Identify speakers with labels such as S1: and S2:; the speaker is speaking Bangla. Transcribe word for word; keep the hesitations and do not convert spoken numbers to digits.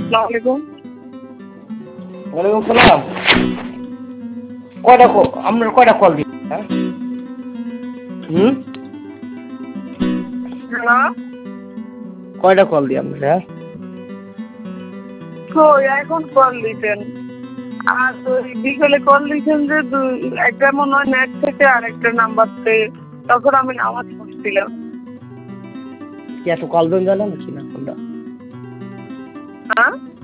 S1: আলাইকুম।
S2: ওয়ালাইকুম সালাম। কয়টা আপনার কয়টা কল দিই হ্যাঁ? হুম
S1: হ্যালো।
S2: কয়টা কল দিই আপনার হ্যাঁ?
S1: কই এখন কল দিতেন? আর ওই বিকেলে কল দিয়েছেন যে দুই একটা মনে হয় নেট থেকে আর একটা নাম্বার থেকে, তখন আমি নামাজ পড়ছিলাম।
S2: কি এত কল দেন জানেন নাকি না কোনটা?
S1: হ্যাঁ